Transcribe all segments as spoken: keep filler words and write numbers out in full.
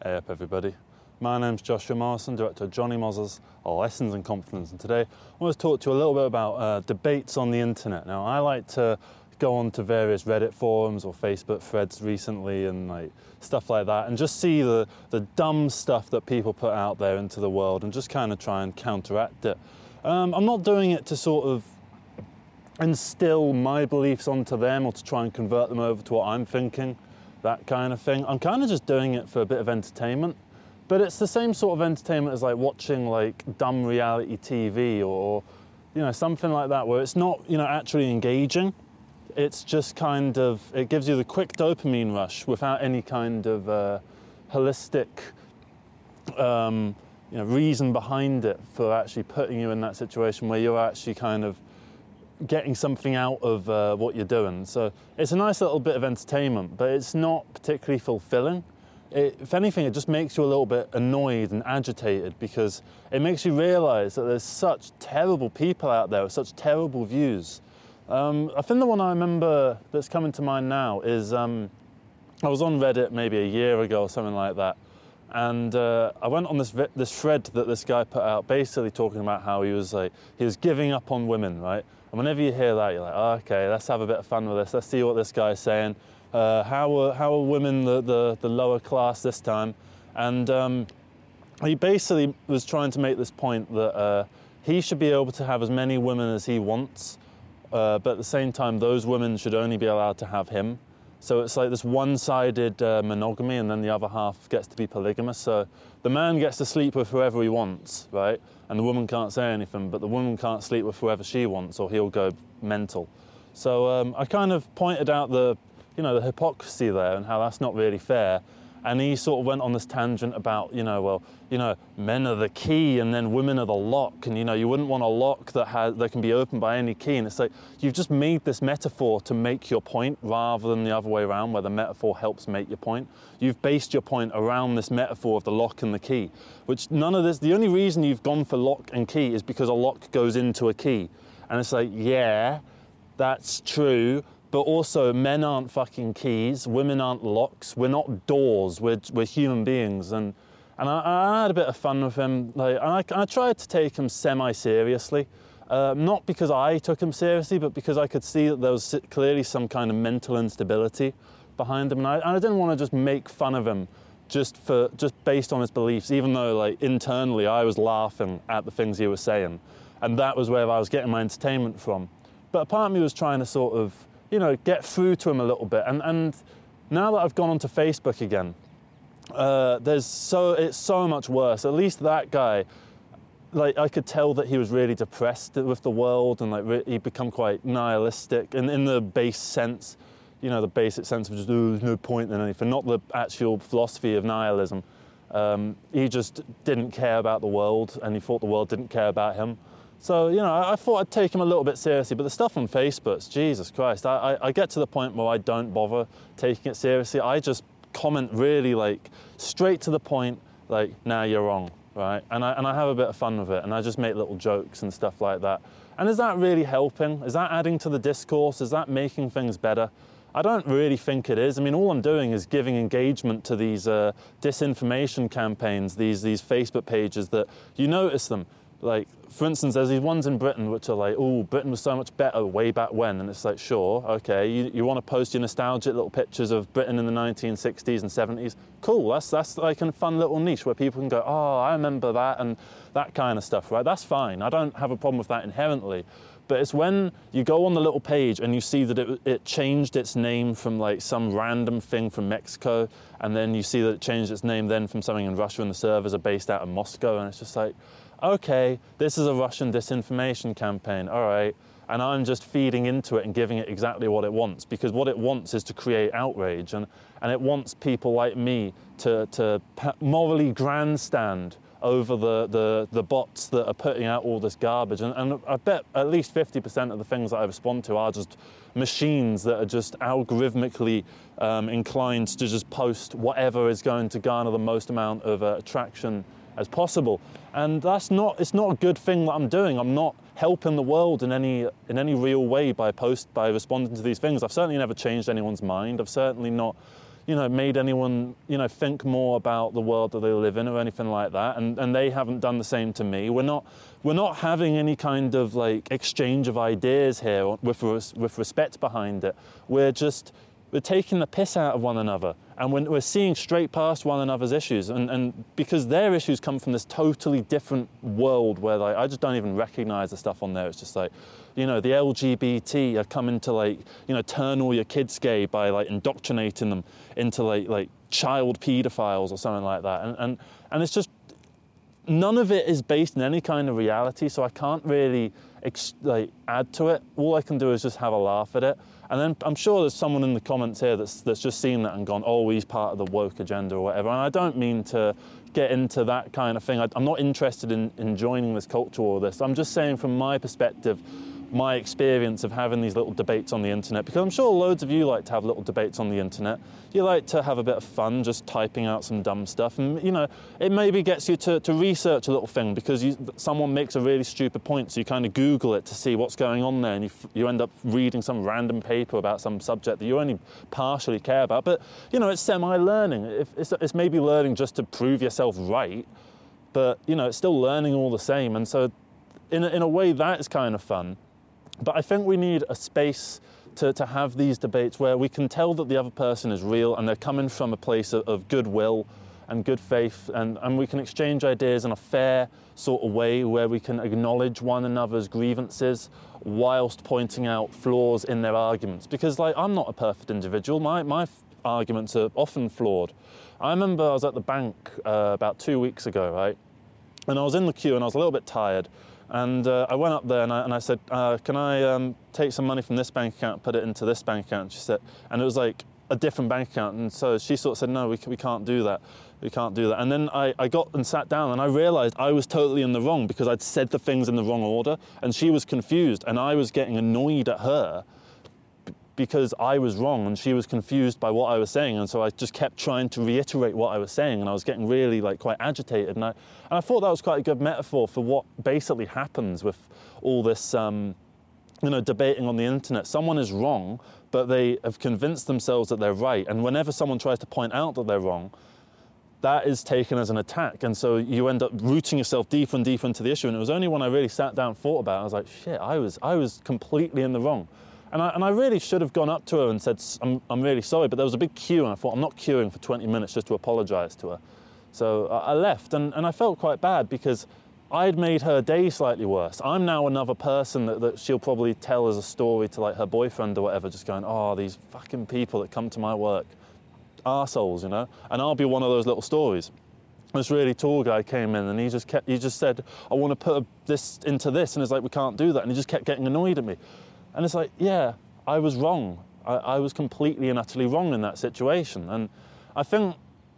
Hey up everybody, my name's Joshua Morrison, director of Johnny Moz's Lessons in Confidence, and today I want to talk to you a little bit about uh, debates on the internet. Now I like to go on to various Reddit forums or Facebook threads recently and like stuff like that and just see the, the dumb stuff that people put out there into the world and just kind of try and counteract it. Um, I'm not doing it to sort of instill my beliefs onto them or to try and convert them over to what I'm thinking, that kind of thing. I'm kind of just doing it for a bit of entertainment, but it's the same sort of entertainment as like watching like dumb reality T V or, you know, something like that where it's not, you know, actually engaging. It's just kind of, it gives you the quick dopamine rush without any kind of uh, holistic um, you know, reason behind it for actually putting you in that situation where you're actually kind of getting something out of uh, what you're doing. So it's a nice little bit of entertainment, but it's not particularly fulfilling. It, if anything, it just makes you a little bit annoyed and agitated because it makes you realize that there's such terrible people out there with such terrible views. Um, I think the one I remember that's coming to mind now is um, I was on Reddit maybe a year ago or something like that, and uh, I went on this this thread that this guy put out, basically talking about how he was like he was giving up on women, right? And whenever you hear that, you're like, oh, okay, let's have a bit of fun with this. Let's see what this guy's saying. Uh, how are how are women the, the the lower class this time? And um, he basically was trying to make this point that uh, he should be able to have as many women as he wants. Uh, but at the same time, those women should only be allowed to have him. So it's like this one-sided uh, monogamy, and then the other half gets to be polygamous. So the man gets to sleep with whoever he wants, right? And the woman can't say anything, but the woman can't sleep with whoever she wants, or he'll go mental. So um, I kind of pointed out the, you know, the hypocrisy there and how that's not really fair. And he sort of went on this tangent about, you know, well, you know, men are the key and then women are the lock. And, you know, you wouldn't want a lock that has, that can be opened by any key. And it's like, you've just made this metaphor to make your point rather than the other way around where the metaphor helps make your point. You've based your point around this metaphor of the lock and the key, which none of this, the only reason you've gone for lock and key is because a lock goes into a key. And it's like, yeah, that's true. But also, men aren't fucking keys, women aren't locks, we're not doors, we're, we're human beings. And, and I, I had a bit of fun with him, like, and I, I tried to take him semi-seriously. Uh, not because I took him seriously, but because I could see that there was clearly some kind of mental instability behind him. And I, and I didn't want to just make fun of him just, for, just based on his beliefs, even though like, internally I was laughing at the things he was saying. And that was where I was getting my entertainment from. But a part of me was trying to sort of, you know, get through to him a little bit. And, and now that I've gone onto Facebook again, uh, there's so, it's so much worse. At least that guy, like, I could tell that he was really depressed with the world and like re- he'd become quite nihilistic in, in the base sense, you know, the basic sense of just, oh, there's no point in anything, not the actual philosophy of nihilism. Um, he just didn't care about the world and he thought the world didn't care about him. So, you know, I, I thought I'd take him a little bit seriously, but the stuff on Facebook, Jesus Christ, I, I, I get to the point where I don't bother taking it seriously. I just comment really, like, straight to the point, like, nah, you're wrong, right? And I, and I have a bit of fun with it, and I just make little jokes and stuff like that. And is that really helping? Is that adding to the discourse? Is that making things better? I don't really think it is. I mean, all I'm doing is giving engagement to these uh, disinformation campaigns, these, these Facebook pages that you notice them. Like, for instance, there's these ones in Britain which are like, oh, Britain was so much better way back when. And it's like, sure, okay, you, you want to post your nostalgic little pictures of Britain in the nineteen sixties and seventies? Cool, that's, that's like a fun little niche where people can go, oh, I remember that and that kind of stuff, right? That's fine. I don't have a problem with that inherently. But it's when you go on the little page and you see that it, it changed its name from like some random thing from Mexico, and then you see that it changed its name then from something in Russia and the servers are based out of Moscow, and it's just like, okay, this is a Russian disinformation campaign, all right, and I'm just feeding into it and giving it exactly what it wants, because what it wants is to create outrage, and, and it wants people like me to, to morally grandstand over the, the, the bots that are putting out all this garbage. And, and I bet at least fifty percent of the things that I respond to are just machines that are just algorithmically um, inclined to just post whatever is going to garner the most amount of uh, attraction as possible. And that's not, it's not a good thing that I'm doing. I'm not helping the world in any in any real way by post by responding to these things. I've certainly never changed anyone's mind. I've certainly not, you know, made anyone, you know, think more about the world that they live in or anything like that, and, and they haven't done the same to me. We're not, we're not having any kind of like exchange of ideas here with, with respect behind it. We're just, we're taking the piss out of one another, and we're, we're seeing straight past one another's issues, and, and because their issues come from this totally different world where like, I just don't even recognize the stuff on there. It's just like, you know, the L G B T are coming to like, you know, turn all your kids gay by like indoctrinating them into like like child paedophiles or something like that. And, and, and it's just, none of it is based in any kind of reality, so I can't really ex like add to it. All I can do is just have a laugh at it. And then I'm sure there's someone in the comments here that's, that's just seen that and gone, oh, he's part of the woke agenda or whatever. And I don't mean to get into that kind of thing. I, I'm not interested in, in joining this culture or this. I'm just saying from my perspective, my experience of having these little debates on the internet, because I'm sure loads of you like to have little debates on the internet. You like to have a bit of fun just typing out some dumb stuff, and you know, it maybe gets you to, to research a little thing because you, someone makes a really stupid point, so you kind of Google it to see what's going on there, and you, you end up reading some random paper about some subject that you only partially care about. But you know, it's semi-learning. It's, it's maybe learning just to prove yourself right, but you know, it's still learning all the same, and so in a, in a way that is kind of fun. But I think we need a space to, to have these debates where we can tell that the other person is real and they're coming from a place of, of goodwill and good faith, and, and we can exchange ideas in a fair sort of way where we can acknowledge one another's grievances whilst pointing out flaws in their arguments. Because like, I'm not a perfect individual, my, my arguments are often flawed. I remember I was at the bank uh, about two weeks ago, right? And I was in the queue and I was a little bit tired. And uh, I went up there and I, and I said, uh, can I um, take some money from this bank account and put it into this bank account? She said, and it was like a different bank account. And so she sort of said, no, we, we can't do that. We can't do that. And then I, I got and sat down and I realized I was totally in the wrong because I'd said the things in the wrong order. And she was confused and I was getting annoyed at her because I was wrong and she was confused by what I was saying. And so I just kept trying to reiterate what I was saying, and I was getting really like quite agitated. And I, and I thought that was quite a good metaphor for what basically happens with all this, um, you know, debating on the internet. Someone is wrong, but they have convinced themselves that they're right. And whenever someone tries to point out that they're wrong, that is taken as an attack. And so you end up rooting yourself deeper and deeper into the issue. And it was only when I really sat down and thought about it, I was like, shit, I was, I was completely in the wrong. And I, and I really should have gone up to her and said, I'm, I'm really sorry, but there was a big queue and I thought, I'm not queuing for twenty minutes just to apologise to her. So I, I left and, and I felt quite bad because I'd made her day slightly worse. I'm now another person that, that she'll probably tell as a story to like her boyfriend or whatever, just going, oh, these fucking people that come to my work, arseholes, you know? And I'll be one of those little stories. This really tall guy came in and he just kept, he just said, I want to put this into this. And it's like, we can't do that. And he just kept getting annoyed at me. And it's like, yeah, I was wrong. I, I was completely and utterly wrong in that situation. And I think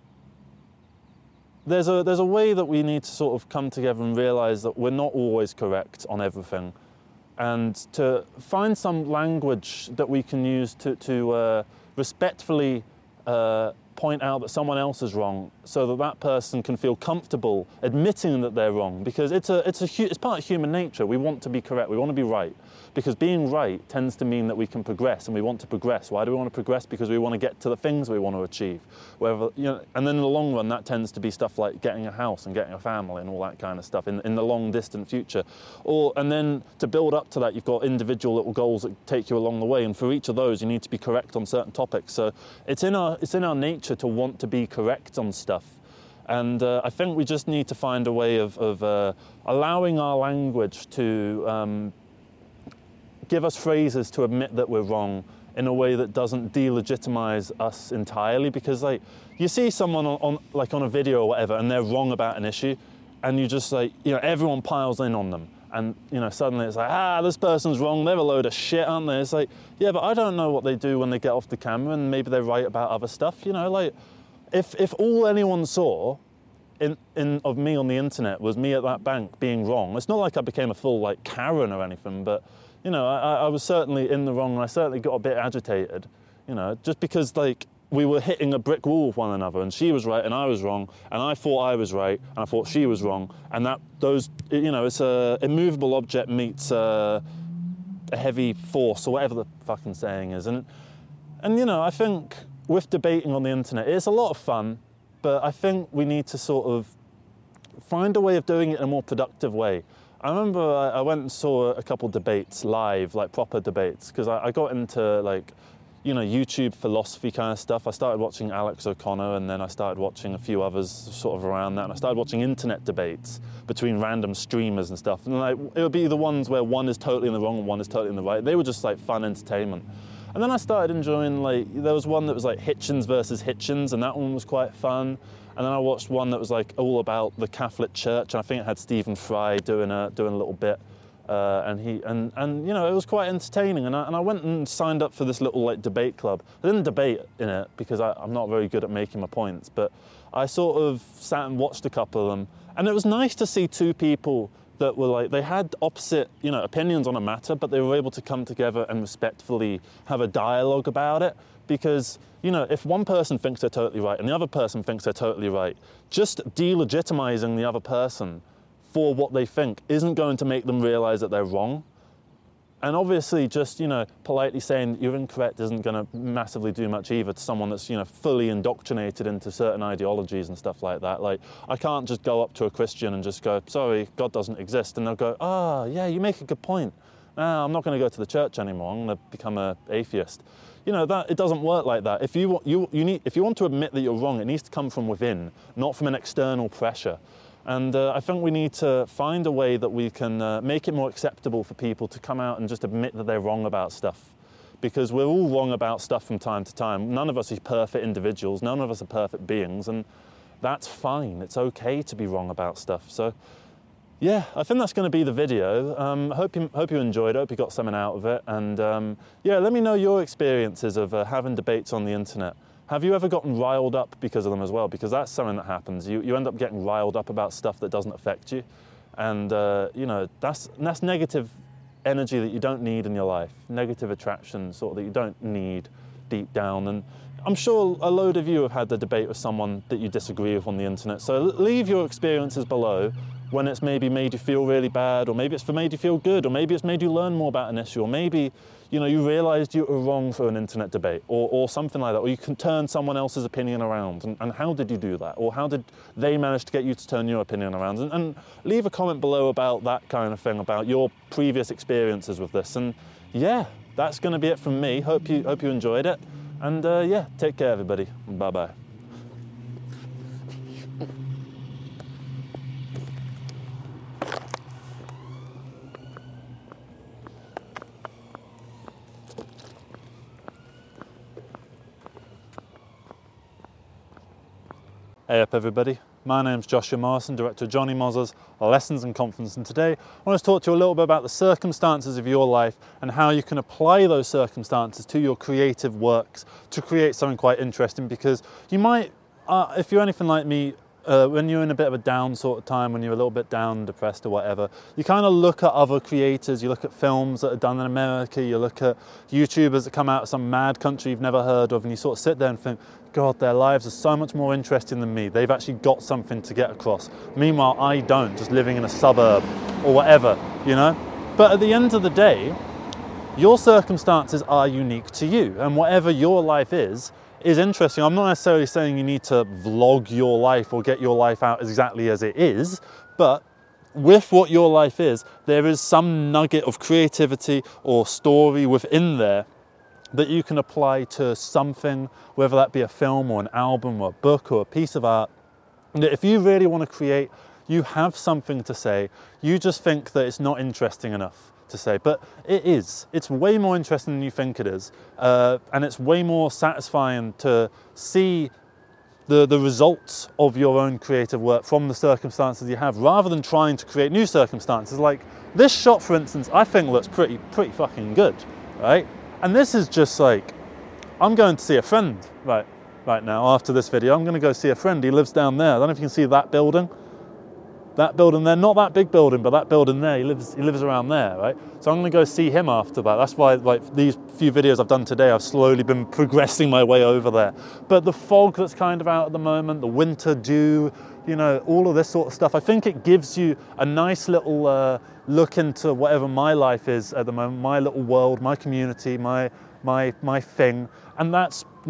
there's a, there's a way that we need to sort of come together and realise that we're not always correct on everything. And to find some language that we can use to, to uh, respectfully uh, point out that someone else is wrong, so that that person can feel comfortable admitting that they're wrong. Because it's, a, it's, a, it's part of human nature. We want to be correct. We want to be right. Because being right tends to mean that we can progress, and we want to progress. Why do we want to progress? Because we want to get to the things we want to achieve. Whether, you know, and then in the long run, that tends to be stuff like getting a house and getting a family and all that kind of stuff in, in the long, distant future. Or, and then to build up to that, you've got individual little goals that take you along the way. And for each of those, you need to be correct on certain topics. So it's in our, it's in our nature to want to be correct on stuff. And uh, I think we just need to find a way of, of uh, allowing our language to um, give us phrases to admit that we're wrong in a way that doesn't delegitimize us entirely. Because like, you see someone on, on like on a video or whatever and they're wrong about an issue, and you just like, you know, everyone piles in on them. And you know, suddenly it's like, ah, this person's wrong, they're a load of shit, aren't they? It's like, yeah, but I don't know what they do when they get off the camera, and maybe they're right about other stuff, you know? Like, if, if all anyone saw in, in, of me on the internet was me at that bank being wrong, it's not like I became a full like Karen or anything, but you know, I, I was certainly in the wrong, and I certainly got a bit agitated, you know, just because like we were hitting a brick wall with one another, and she was right and I was wrong, and I thought I was right and I thought she was wrong, and that those, you know, it's a immovable object meets a, a heavy force, or whatever the fucking saying is, and and you know, I think with debating on the internet, it's a lot of fun, but I think we need to sort of find a way of doing it in a more productive way. I remember I, I went and saw a couple debates live, like proper debates, because I, I got into like, you know, YouTube philosophy kind of stuff. I started watching Alex O'Connor, and then I started watching a few others sort of around that, and I started watching internet debates between random streamers and stuff. And like, it would be the ones where one is totally in the wrong and one is totally in the right. They were just like fun entertainment. And then I started enjoying, like, there was one that was like Hitchens versus Hitchens, and that one was quite fun. And then I watched one that was like all about the Catholic Church, and I think it had Stephen Fry doing a doing a little bit, uh, and he and and you know, it was quite entertaining. And I and I went and signed up for this little like debate club. I didn't debate in it because I, I'm not very good at making my points, but I sort of sat and watched a couple of them, and it was nice to see two people that were like, they had opposite, you know, opinions on a matter, but they were able to come together and respectfully have a dialogue about it. Because, you know, if one person thinks they're totally right and the other person thinks they're totally right, just delegitimizing the other person for what they think isn't going to make them realize that they're wrong. And obviously just, you know, politely saying you're incorrect isn't going to massively do much either to someone that's, you know, fully indoctrinated into certain ideologies and stuff like that. Like, I can't just go up to a Christian and just go, sorry, God doesn't exist. And they'll go, ah, oh, yeah, you make a good point. No, I'm not going to go to the church anymore. I'm going to become an atheist. You know, that it doesn't work like that. If you, want, you, you need, if you want to admit that you're wrong, it needs to come from within, not from an external pressure. And uh, I think we need to find a way that we can uh, make it more acceptable for people to come out and just admit that they're wrong about stuff. Because we're all wrong about stuff from time to time. None of us are perfect individuals, none of us are perfect beings, and that's fine. It's okay to be wrong about stuff. So yeah, I think that's going to be the video. Um, hope you hope you enjoyed it, hope you got something out of it. And um, yeah, let me know your experiences of uh, having debates on the internet. Have you ever gotten riled up because of them as well? Because that's something that happens. You, you end up getting riled up about stuff that doesn't affect you. And, uh, you know, that's, that's negative energy that you don't need in your life. Negative attraction, sort of, that you don't need deep down. And I'm sure a load of you have had the debate with someone that you disagree with on the internet. So leave your experiences below when it's maybe made you feel really bad, or maybe it's made you feel good, or maybe it's made you learn more about an issue, or maybe, you know, you realized you were wrong for an internet debate, or, or something like that, or you can turn someone else's opinion around, and, and how did you do that, or how did they manage to get you to turn your opinion around, and, and leave a comment below about that kind of thing, about your previous experiences with this. And yeah, that's going to be it from me. Hope you, hope you enjoyed it, and uh, yeah, take care everybody, bye bye. Hey up everybody, my name's Joshua Morrison, director of Johnny Moz's Lessons in Confidence, and today I want to talk to you a little bit about the circumstances of your life and how you can apply those circumstances to your creative works to create something quite interesting. Because you might, uh, if you're anything like me, Uh, when you're in a bit of a down sort of time, when you're a little bit down, depressed or whatever, you kind of look at other creators, you look at films that are done in America, you look at YouTubers that come out of some mad country you've never heard of, and you sort of sit there and think, God, their lives are so much more interesting than me. They've actually got something to get across. Meanwhile, I don't, just living in a suburb or whatever, you know? But at the end of the day, your circumstances are unique to you, and whatever your life is, is interesting. I'm not necessarily saying you need to vlog your life or get your life out exactly as it is, but with what your life is, there is some nugget of creativity or story within there that you can apply to something, whether that be a film or an album or a book or a piece of art. And if you really want to create, you have something to say, you just think that it's not interesting enough to say, but it is. It's way more interesting than you think it is, uh, and it's way more satisfying to see the, the results of your own creative work from the circumstances you have, rather than trying to create new circumstances. Like this shot, for instance, I think looks pretty, pretty fucking good, right? And this is just like, I'm going to see a friend right, right now after this video. I'm going to go see a friend. He lives down there. I don't know if you can see that building. That building there, not that big building, but that building there, he lives, he lives around there, right? So I'm gonna go see him after that. That's why, like, these few videos I've done today, I've slowly been progressing my way over there. But the fog that's kind of out at the moment, the winter dew, you know, all of this sort of stuff, I think it gives you a nice little uh, look into whatever my life is at the moment, my little world, my community, my, my, my thing, and that's neat.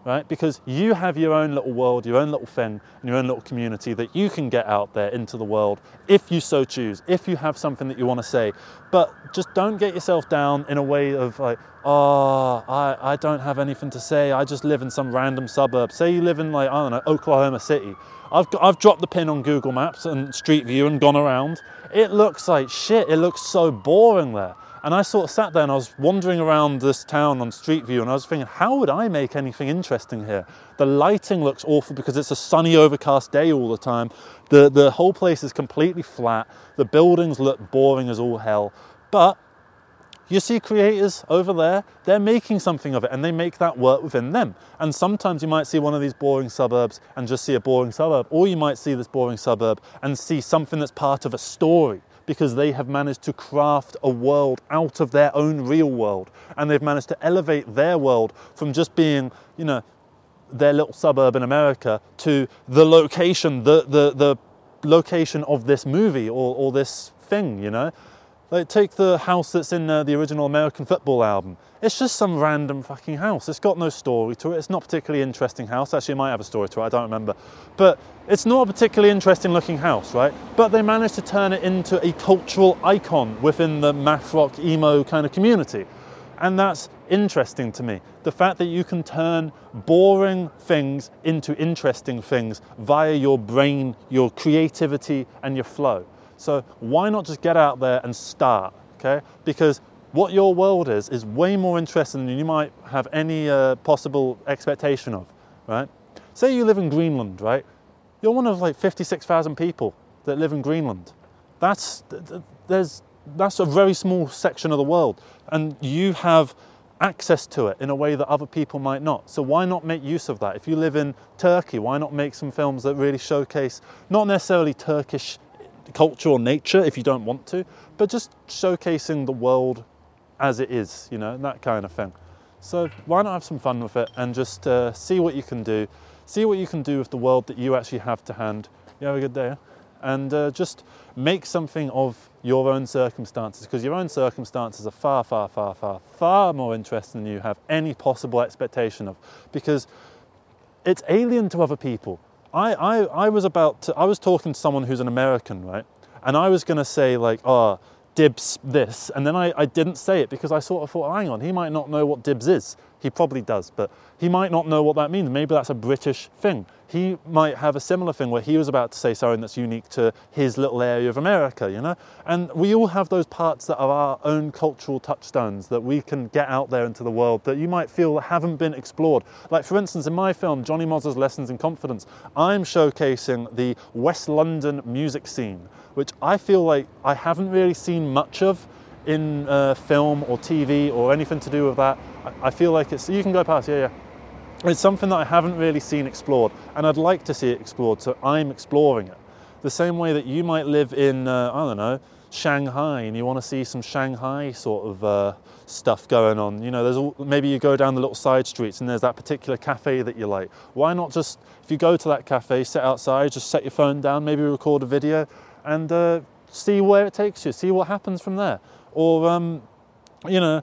right? Because you have your own little world, your own little thing, and your own little community that you can get out there into the world if you so choose, if you have something that you want to say. But just don't get yourself down in a way of like, oh, I, I don't have anything to say, I just live in some random suburb. Say you live in like, I don't know, Oklahoma City. I've, got, I've dropped the pin on Google Maps and Street View and gone around. It looks like shit, it looks so boring there. And I sort of sat there and I was wandering around this town on Street View and I was thinking, how would I make anything interesting here? The lighting looks awful because it's a sunny, overcast day all the time. The, the whole place is completely flat. The buildings look boring as all hell. But you see creators over there, they're making something of it and they make that work within them. And sometimes you might see one of these boring suburbs and just see a boring suburb, or you might see this boring suburb and see something that's part of a story, because they have managed to craft a world out of their own real world. And they've managed to elevate their world from just being, you know, their little suburb in America to the location, the, the, the location of this movie or, or this thing, you know? Like, take the house that's in uh, the original American Football album. It's just some random fucking house. It's got no story to it. It's not a particularly interesting house. Actually, it might have a story to it, I don't remember. But it's not a particularly interesting looking house, right? But they managed to turn it into a cultural icon within the math rock emo kind of community. And that's interesting to me. The fact that you can turn boring things into interesting things via your brain, your creativity, and your flow. So why not just get out there and start, okay? Because what your world is, is way more interesting than you might have any uh, possible expectation of, right? Say you live in Greenland, right? You're one of like fifty-six thousand people that live in Greenland. That's, there's, that's a very small section of the world, and you have access to it in a way that other people might not. So why not make use of that? If you live in Turkey, why not make some films that really showcase not necessarily Turkish culture or nature if you don't want to, but just showcasing the world as it is, you know, that kind of thing. So why not have some fun with it and just uh, see what you can do, see what you can do with the world that you actually have to hand. You have a good day, yeah? And uh, just make something of your own circumstances, because your own circumstances are far, far, far, far, far more interesting than you have any possible expectation of, because it's alien to other people. I, I, I was about to, I was talking to someone who's an American, right? And I was going to say like, oh, dibs this. And then I, I didn't say it because I sort of thought, hang on, he might not know what dibs is. He probably does, but he might not know what that means. Maybe that's a British thing. He might have a similar thing where he was about to say something that's unique to his little area of America, you know? And we all have those parts that are our own cultural touchstones that we can get out there into the world that you might feel haven't been explored. Like, for instance, in my film, Johnny Moz's Lessons in Confidence, I'm showcasing the West London music scene, which I feel like I haven't really seen much of in uh, film or T V or anything to do with that. I, I feel like it's, you can go past, yeah, yeah. It's something that I haven't really seen explored, and I'd like to see it explored, so I'm exploring it. The same way that you might live in, uh, I don't know, Shanghai, and you want to see some Shanghai sort of uh, stuff going on. You know, there's all, maybe you go down the little side streets and there's that particular cafe that you like. Why not just, if you go to that cafe, sit outside, just set your phone down, maybe record a video, and uh, see where it takes you, see what happens from there. Or, um, you know,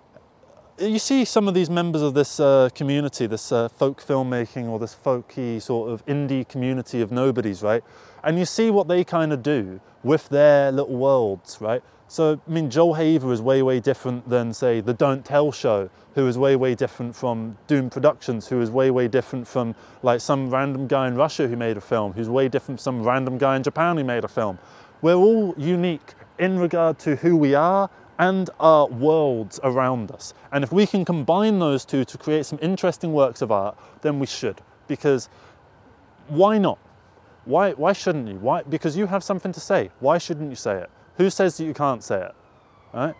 you see some of these members of this uh, community, this uh, folk filmmaking or this folky sort of indie community of nobodies, right? And you see what they kind of do with their little worlds, right? So, I mean, Joel Haver is way, way different than, say, the Don't Tell Show, who is way, way different from Doom Productions, who is way, way different from, like, some random guy in Russia who made a film, who's way different from some random guy in Japan who made a film. We're all unique in regard to who we are and our worlds around us. And if we can combine those two to create some interesting works of art, then we should. Because why not? Why, why shouldn't you? Why? Because you have something to say. Why shouldn't you say it? Who says that you can't say it? Right?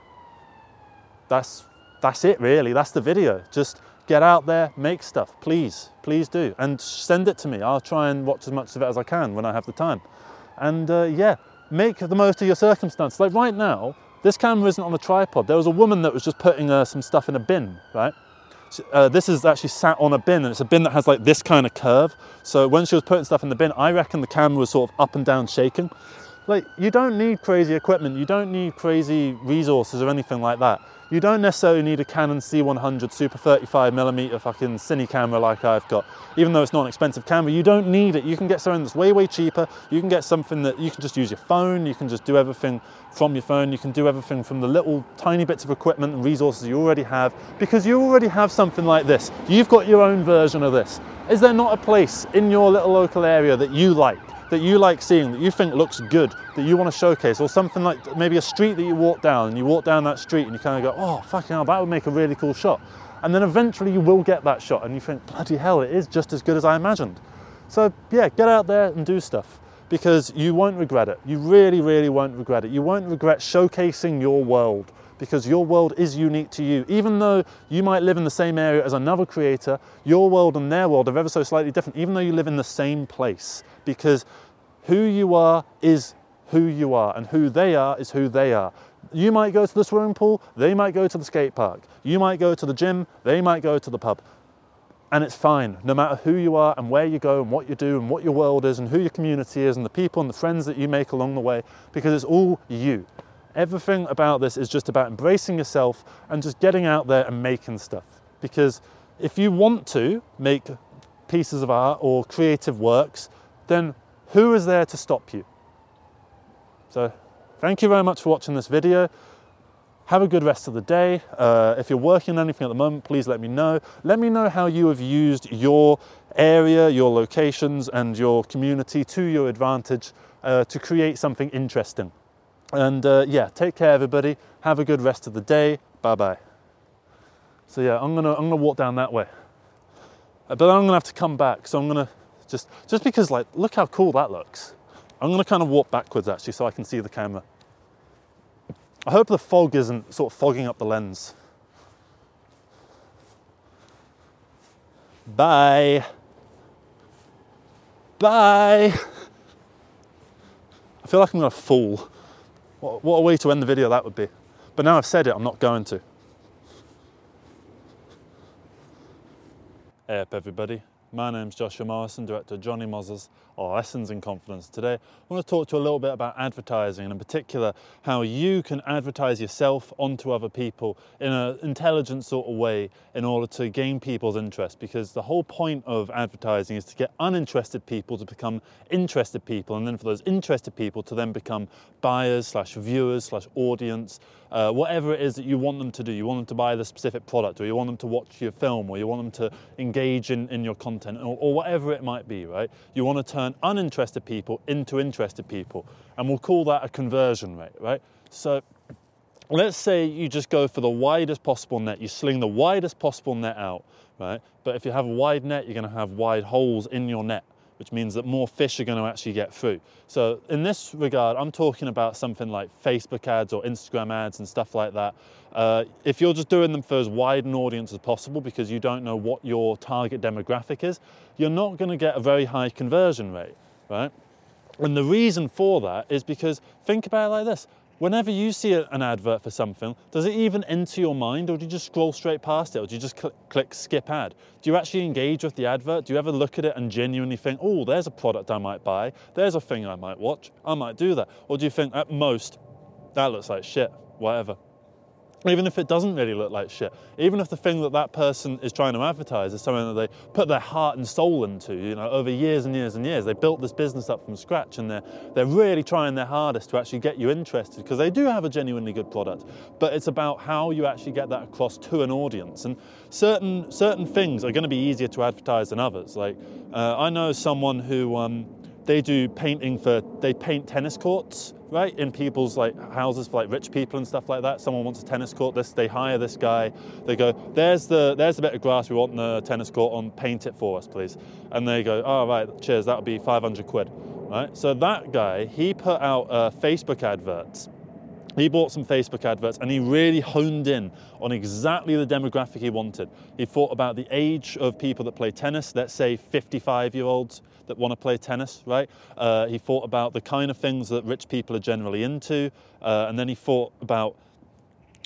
That's, that's it, really. That's the video. Just get out there, make stuff. Please, please do. And send it to me. I'll try and watch as much of it as I can when I have the time. And uh, yeah, make the most of your circumstances. Like right now, this camera isn't on a tripod. There was a woman that was just putting uh, some stuff in a bin, right? Uh, this is actually sat on a bin, and it's a bin that has like this kind of curve. So when she was putting stuff in the bin, I reckon the camera was sort of up and down shaking. Like, you don't need crazy equipment, you don't need crazy resources or anything like that. You don't necessarily need a Canon C one hundred Super thirty-five millimeter fucking cine camera like I've got. Even though it's not an expensive camera, you don't need it. You can get something that's way, way cheaper. You can get something that you can just use your phone, you can just do everything from your phone, you can do everything from the little tiny bits of equipment and resources you already have, because you already have something like this. You've got your own version of this. Is there not a place in your little local area that you like? that you like seeing, that you think looks good, that you want to showcase, or something like maybe a street that you walk down and you walk down that street and you kind of go, oh, fucking hell, that would make a really cool shot. And then eventually you will get that shot and you think, bloody hell, it is just as good as I imagined. So yeah, get out there and do stuff, because you won't regret it. You really, really won't regret it. You won't regret showcasing your world, because your world is unique to you. Even though you might live in the same area as another creator, your world and their world are ever so slightly different, even though you live in the same place, because who you are is who you are, and who they are is who they are. You might go to the swimming pool, they might go to the skate park. You might go to the gym, they might go to the pub. And it's fine, no matter who you are and where you go and what you do and what your world is and who your community is and the people and the friends that you make along the way, because it's all you. Everything about this is just about embracing yourself and just getting out there and making stuff. Because if you want to make pieces of art or creative works, then who is there to stop you? So thank you very much for watching this video. Have a good rest of the day. Uh, if you're working on anything at the moment, please let me know. Let me know how you have used your area, your locations and your community to your advantage uh, to create something interesting. And uh, yeah, take care everybody. Have a good rest of the day. Bye-bye. So yeah, I'm gonna, I'm gonna walk down that way. Uh, but I'm gonna have to come back. So I'm gonna just, just because like, look how cool that looks. I'm gonna kind of walk backwards actually so I can see the camera. I hope the fog isn't sort of fogging up the lens. Bye. Bye. I feel like I'm gonna fall. What, what a way to end the video that would be. But now I've said it, I'm not going to. Hey up everybody. My name's Joshua Morrison, director of Johnny Moz's or Lessons in Confidence. Today I want to talk to you a little bit about advertising, and in particular how you can advertise yourself onto other people in an intelligent sort of way in order to gain people's interest, because the whole point of advertising is to get uninterested people to become interested people, and then for those interested people to then become buyers slash viewers slash audience, uh, whatever it is that you want them to do. You want them to buy the specific product, or you want them to watch your film, or you want them to engage in, in your content, or, or whatever it might be, right? You want to turn uninterested people into interested people, and we'll call that a conversion rate, right? So let's say you just go for the widest possible net, you sling the widest possible net out, right? But if you have a wide net, you're going to have wide holes in your net, which means that more fish are going to actually get through. So in this regard, I'm talking about something like Facebook ads or Instagram ads and stuff like that. Uh, if you're just doing them for as wide an audience as possible because you don't know what your target demographic is, you're not going to get a very high conversion rate, right? And the reason for that is because, think about it like this. Whenever you see an advert for something, does it even enter your mind, or do you just scroll straight past it, or do you just cl click skip ad? Do you actually engage with the advert? Do you ever look at it and genuinely think, oh, there's a product I might buy, there's a thing I might watch, I might do that? Or do you think, at most, that looks like shit, whatever? Even if it doesn't really look like shit, even if the thing that that person is trying to advertise is something that they put their heart and soul into, you know, over years and years and years, they built this business up from scratch, and they're, they're really trying their hardest to actually get you interested, because they do have a genuinely good product, but it's about how you actually get that across to an audience. And certain, certain things are going to be easier to advertise than others. Like, uh, I know someone who, um, they do painting for, they paint tennis courts, right, in people's like houses for like rich people and stuff like that. Someone wants a tennis court, this, they hire this guy, they go, there's the, there's the bit of grass we want the tennis court on, paint it for us please. And they go, oh right, cheers, that'll be five hundred quid, right? So that guy, he put out uh, Facebook adverts. He bought some Facebook adverts and he really honed in on exactly the demographic he wanted. He thought about the age of people that play tennis, let's say fifty-five year olds that want to play tennis, right? Uh, he thought about the kind of things that rich people are generally into, uh, and then he thought about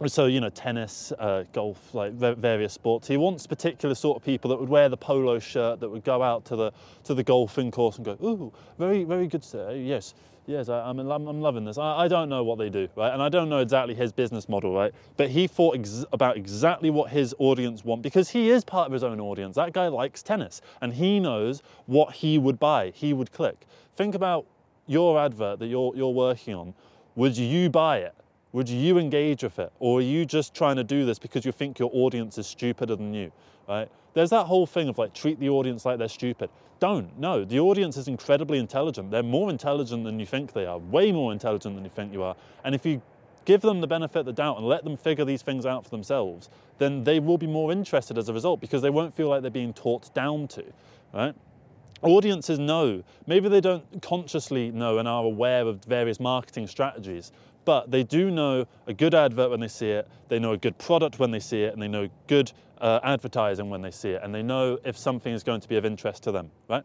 So, you know, tennis, uh, golf, like various sports. He wants particular sort of people that would wear the polo shirt, that would go out to the to the golfing course and go, ooh, very, very good, sir. Yes, yes, I, I'm, I'm loving this. I, I don't know what they do, right? And I don't know exactly his business model, right? But he thought ex about exactly what his audience want, because he is part of his own audience. That guy likes tennis, and he knows what he would buy, he would click. Think about your advert that you're, you're working on. Would you buy it? Would you engage with it? Or are you just trying to do this because you think your audience is stupider than you, right? There's that whole thing of like, treat the audience like they're stupid. Don't, no, the audience is incredibly intelligent. They're more intelligent than you think they are, way more intelligent than you think you are. And if you give them the benefit of the doubt and let them figure these things out for themselves, then they will be more interested as a result, because they won't feel like they're being taught down to, right? Audiences know, maybe they don't consciously know and are aware of various marketing strategies, but they do know a good advert when they see it, they know a good product when they see it, and they know good uh, advertising when they see it, and they know if something is going to be of interest to them, right?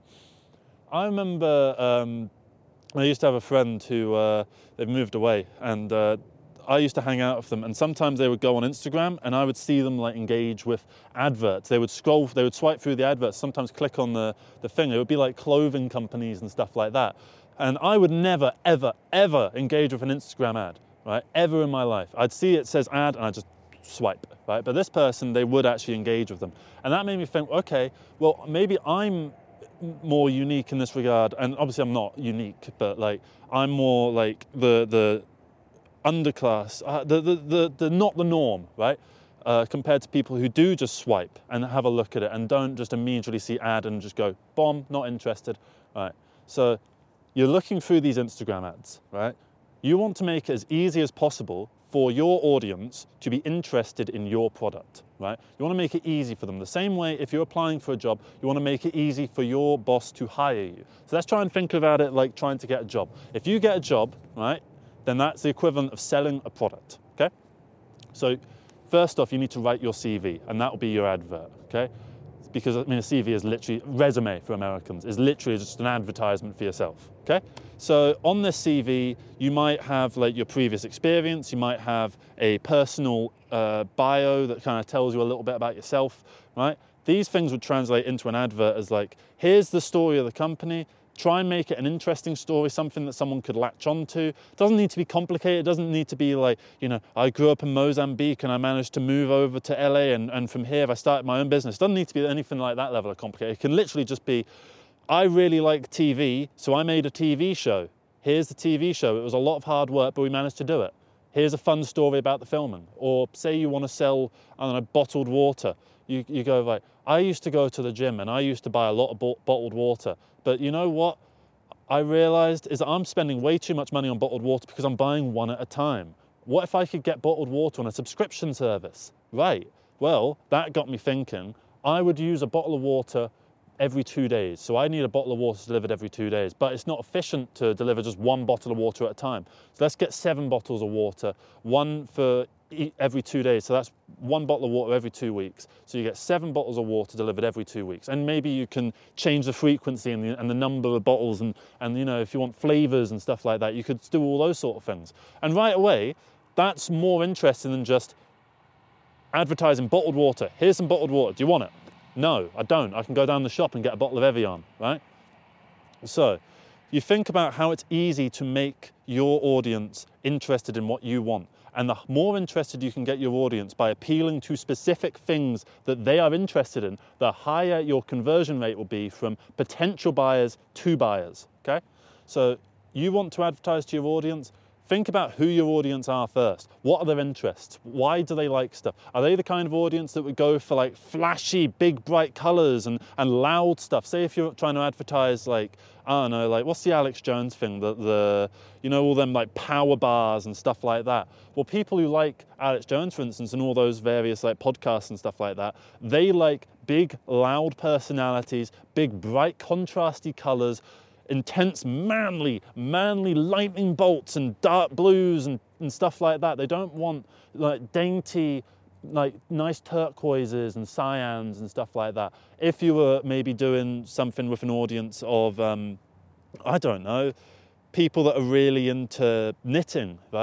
I remember um, I used to have a friend who, uh, they've moved away, and uh, I used to hang out with them, and sometimes they would go on Instagram and I would see them like engage with adverts. They would scroll, they would swipe through the adverts, sometimes click on the, the thing. It would be like clothing companies and stuff like that. And I would never, ever, ever engage with an Instagram ad, right? Ever in my life. I'd see it says ad and I'd just swipe, right? But this person, they would actually engage with them. And that made me think, okay, well, maybe I'm more unique in this regard. And obviously I'm not unique, but like, I'm more like the, the underclass, uh, the, the, the, the, not the norm, right? Uh, compared to people who do just swipe and have a look at it and don't just immediately see ad and just go, bomb, not interested, right? So, you're looking through these Instagram ads, right? You want to make it as easy as possible for your audience to be interested in your product, right? You want to make it easy for them. The same way, if you're applying for a job, you want to make it easy for your boss to hire you. So let's try and think about it like trying to get a job. If you get a job, right, then that's the equivalent of selling a product, okay? So first off, you need to write your C V, and that will be your advert, okay? Because I mean, a C V is literally, resume for Americans, is literally just an advertisement for yourself, okay? So on this C V, you might have like your previous experience, you might have a personal uh, bio that kind of tells you a little bit about yourself, right? These things would translate into an advert as like, here's the story of the company, try and make it an interesting story, something that someone could latch onto. It doesn't need to be complicated. It doesn't need to be like, you know, I grew up in Mozambique and I managed to move over to L A and, and from here I started my own business. It doesn't need to be anything like that level of complicated. It can literally just be, I really like T V, so I made a T V show. Here's the T V show. It was a lot of hard work, but we managed to do it. Here's a fun story about the filming. Or say you want to sell, I don't know, bottled water. You, you go like, I used to go to the gym and I used to buy a lot of bo bottled water. But you know what I realized is that I'm spending way too much money on bottled water because I'm buying one at a time. What if I could get bottled water on a subscription service? Right, well, that got me thinking, I would use a bottle of water every two days. So I need a bottle of water delivered every two days, but it's not efficient to deliver just one bottle of water at a time. So let's get seven bottles of water, one for every two days. So that's one bottle of water every two weeks. So you get seven bottles of water delivered every two weeks. And maybe you can change the frequency and the, and the number of bottles and, and, you know, if you want flavors and stuff like that, you could do all those sort of things. And right away, that's more interesting than just advertising bottled water. Here's some bottled water. Do you want it? No, I don't. I can go down the shop and get a bottle of Evian, right? So you think about how it's easy to make your audience interested in what you want. And the more interested you can get your audience by appealing to specific things that they are interested in, the higher your conversion rate will be from potential buyers to buyers, okay? So you want to advertise to your audience, think about who your audience are first. What are their interests? Why do they like stuff? Are they the kind of audience that would go for like flashy, big, bright colors and, and loud stuff? Say if you're trying to advertise like, I don't know, like what's the Alex Jones thing? The, the you know, all them like power bars and stuff like that. Well, people who like Alex Jones, for instance, and all those various like podcasts and stuff like that, they like big, loud personalities, big, bright, contrasty colors, intense, manly, manly lightning bolts and dark blues and, and stuff like that. They don't want like dainty, like nice turquoises and cyans and stuff like that. If you were maybe doing something with an audience of, um, I don't know, people that are really into knitting, right?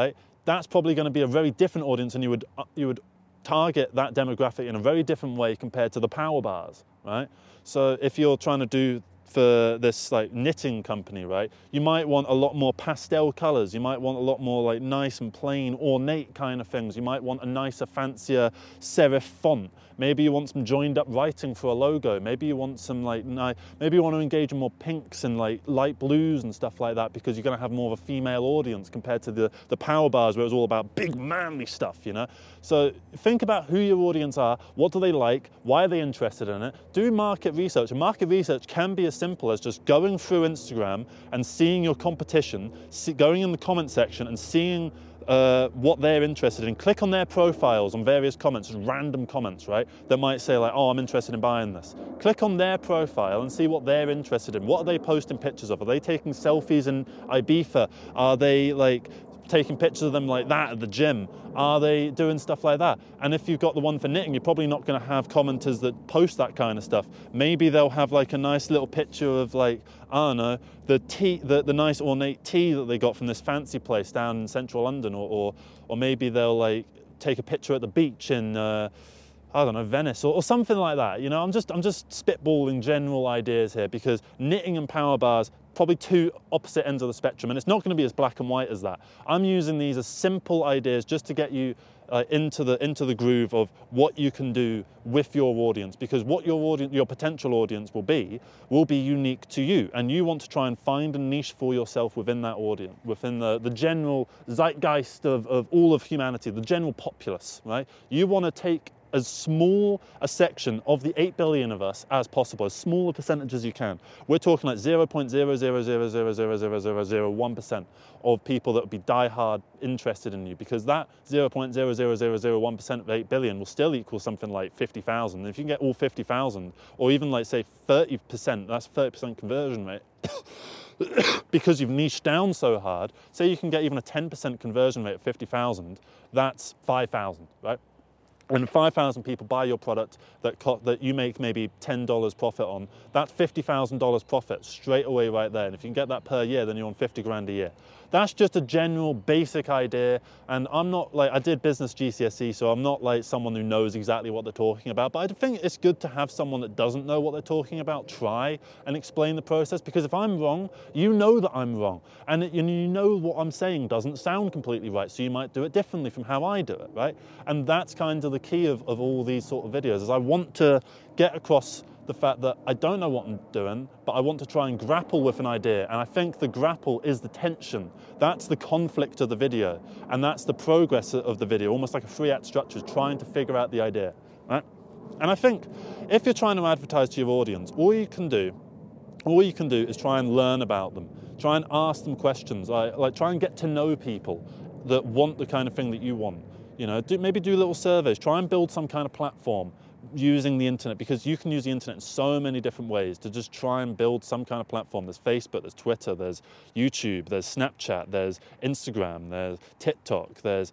that's probably going to be a very different audience, and you would, uh, you would target that demographic in a very different way compared to the power bars, right? So if you're trying to do for this like knitting company, right, you might want a lot more pastel colors. You might want a lot more like nice and plain, ornate kind of things. You might want a nicer, fancier serif font. Maybe you want some joined up writing for a logo. Maybe you want some like, maybe you want to engage in more pinks and like light blues and stuff like that, because you're going to have more of a female audience compared to the, the power bars where it was all about big manly stuff, you know? So think about who your audience are, what do they like, why are they interested in it? Do market research. And market research can be as simple as just going through Instagram and seeing your competition, see, going in the comment section and seeing Uh, what they're interested in. Click on their profiles on various comments, random comments, right? That might say like, oh, I'm interested in buying this. Click on their profile and see what they're interested in. What are they posting pictures of? Are they taking selfies in Ibiza? Are they like taking pictures of them like that at the gym? Are they doing stuff like that? And if you've got the one for knitting, you're probably not going to have commenters that post that kind of stuff. Maybe they'll have like a nice little picture of like, I don't know, the tea, the, the nice ornate tea that they got from this fancy place down in central London, or or, or maybe they'll like take a picture at the beach in uh, I don't know, Venice or, or something like that. You know, I'm just I'm just spitballing general ideas here, because knitting and power bars, probably two opposite ends of the spectrum, and it's not going to be as black and white as that. I'm using these as simple ideas just to get you uh, into the into the groove of what you can do with your audience, because what your audience, your potential audience will be, will be unique to you, and you want to try and find a niche for yourself within that audience, within the, the general zeitgeist of, of all of humanity, the general populace, right? You want to take as small a section of the eight billion of us as possible, as small a percentage as you can. We're talking like zero point zero zero zero zero zero zero zero zero one percent of people that would be die-hard interested in you, because that zero point zero zero zero zero one percent of eight billion will still equal something like fifty thousand. And if you can get all fifty thousand, or even like say thirty percent, that's thirty percent conversion rate, because you've niched down so hard, say you can get even a ten percent conversion rate at fifty thousand, that's five thousand, right? When five thousand people buy your product that, co that you make maybe ten dollars profit on, that's fifty thousand dollars profit straight away right there. And if you can get that per year, then you're on fifty grand a year. That's just a general basic idea. And I'm not like, I did business G C S E, so I'm not like someone who knows exactly what they're talking about, but I think it's good to have someone that doesn't know what they're talking about try and explain the process, because if I'm wrong, you know that I'm wrong. And it, you know what I'm saying doesn't sound completely right, so you might do it differently from how I do it, right? And that's kind of the key of, of all these sort of videos, is I want to get across the fact that I don't know what I'm doing, but I want to try and grapple with an idea. And I think the grapple is the tension. That's the conflict of the video. And that's the progress of the video, almost like a three act structure, trying to figure out the idea, right? And I think if you're trying to advertise to your audience, all you can do, all you can do is try and learn about them. Try and ask them questions. Like, like try and get to know people that want the kind of thing that you want. You know, do, maybe do little surveys. Try and build some kind of platform using the internet, because you can use the internet in so many different ways to just try and build some kind of platform. There's Facebook, there's Twitter, there's YouTube, there's Snapchat, there's Instagram, there's TikTok, there's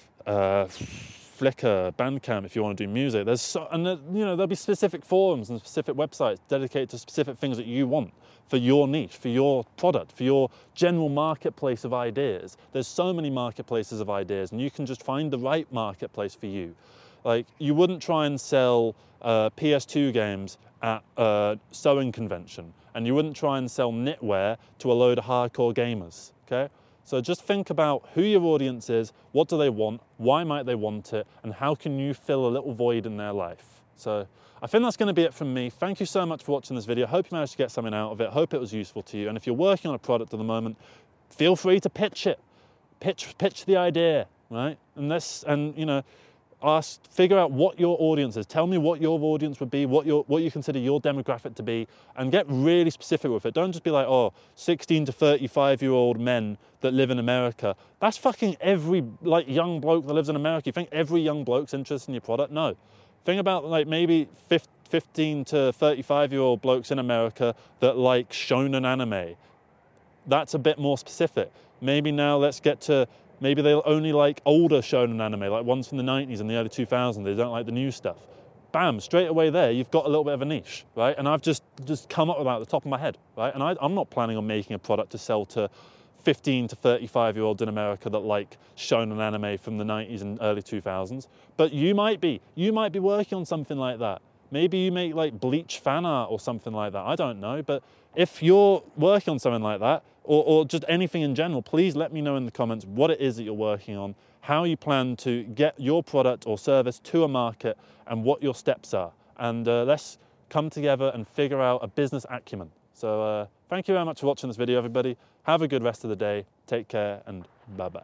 uh, Flickr, Bandcamp if you want to do music. There's so, and there, you know, there'll be specific forums and specific websites dedicated to specific things that you want for your niche, for your product, for your general marketplace of ideas. There's so many marketplaces of ideas, and you can just find the right marketplace for you. Like, you wouldn't try and sell uh, P S two games at a sewing convention, and you wouldn't try and sell knitwear to a load of hardcore gamers, okay? So just think about who your audience is, what do they want, why might they want it, and how can you fill a little void in their life. So I think that's going to be it from me. Thank you so much for watching this video. Hope you managed to get something out of it. Hope it was useful to you. And if you're working on a product at the moment, feel free to pitch it. Pitch, pitch the idea, right? And this, and you know, ask, figure out what your audience is. Tell me what your audience would be, what your, what you consider your demographic to be, and get really specific with it. Don't just be like, oh, sixteen to thirty-five year old men that live in America. That's fucking every like young bloke that lives in America. You think every young bloke's interested in your product? No. Think about like maybe fifteen to thirty-five year old blokes in America that like shonen anime. That's a bit more specific. Maybe now let's get to, maybe they'll only like older shonen anime, like ones from the nineties and the early two thousands. They don't like the new stuff. Bam, straight away there, you've got a little bit of a niche, right? And I've just, just come up with that at the top of my head, right? And I, I'm not planning on making a product to sell to fifteen to thirty-five year olds in America that like shonen anime from the nineties and early two thousands. But you might be, you might be working on something like that. Maybe you make like Bleach fan art or something like that, I don't know. But if you're working on something like that, or, or just anything in general, please let me know in the comments what it is that you're working on, how you plan to get your product or service to a market, and what your steps are. And uh, let's come together and figure out a business acumen. So uh, thank you very much for watching this video, everybody. Have a good rest of the day. Take care and bye-bye.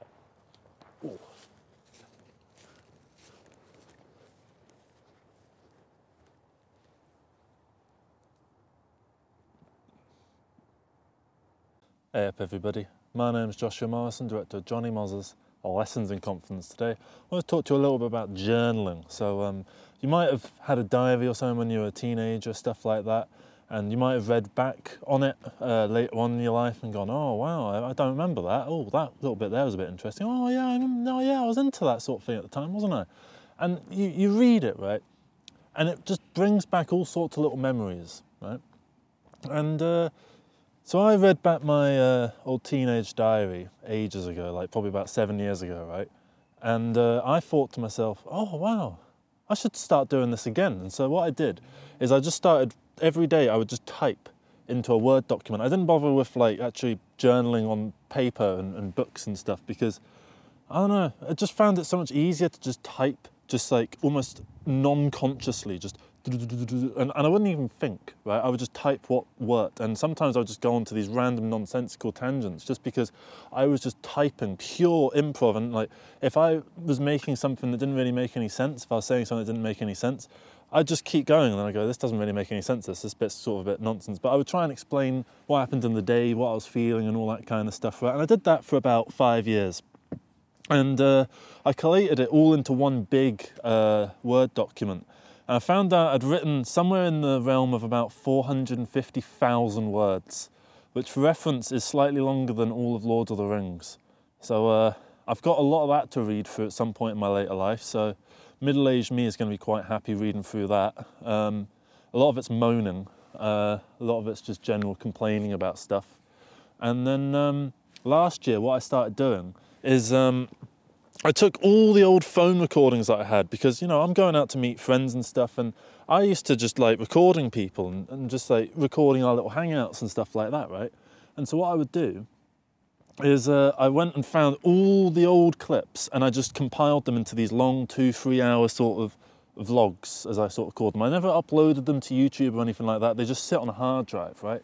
Hey up everybody, my name is Joshua Morrison, director of Johnny Moz's Lessons in Confidence. Today I want to talk to you a little bit about journaling. So um, you might have had a diary or something when you were a teenager, stuff like that. And you might have read back on it uh, later on in your life and gone, oh wow, I, I don't remember that. Oh, that little bit there was a bit interesting. Oh yeah, I remember, oh yeah, I was into that sort of thing at the time, wasn't I? And you, you read it, right? And it just brings back all sorts of little memories, right? And uh, so I read back my uh, old teenage diary ages ago, like probably about seven years ago, right? And uh, I thought to myself, oh wow, I should start doing this again. And so what I did is I just started, every day I would just type into a Word document. I didn't bother with like actually journaling on paper and, and books and stuff because, I don't know, I just found it so much easier to just type, just like almost non-consciously, just and, and I wouldn't even think, right? I would just type what worked, and sometimes I would just go on to these random nonsensical tangents just because I was just typing pure improv. And like, if I was making something that didn't really make any sense, if I was saying something that didn't make any sense, I'd just keep going, and then I go, this doesn't really make any sense, this, this bit's sort of a bit nonsense. But I would try and explain what happened in the day, what I was feeling and all that kind of stuff, right? And I did that for about five years. And uh, I collated it all into one big uh, Word document. And I found out I'd written somewhere in the realm of about four hundred fifty thousand words, which for reference is slightly longer than all of Lord of the Rings. So uh, I've got a lot of that to read through at some point in my later life. So middle-aged me is going to be quite happy reading through that. Um, a lot of it's moaning, uh, a lot of it's just general complaining about stuff. And then um, last year, what I started doing is um, I took all the old phone recordings that I had because, you know, I'm going out to meet friends and stuff, and I used to just like recording people and, and just like recording our little hangouts and stuff like that, right? And so what I would do is uh, I went and found all the old clips and I just compiled them into these long two, three hour sort of vlogs, as I sort of called them. I never uploaded them to YouTube or anything like that. They just sit on a hard drive, right?